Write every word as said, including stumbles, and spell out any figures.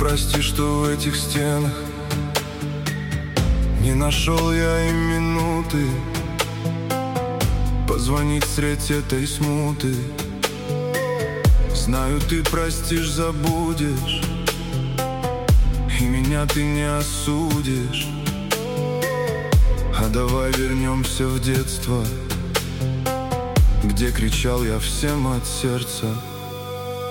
прости, что в этих стенах не нашел я и минуты позвонить средь этой смуты. Знаю, ты простишь, забудешь, и меня ты не осудишь. А давай вернемся в детство, где кричал я всем от сердца.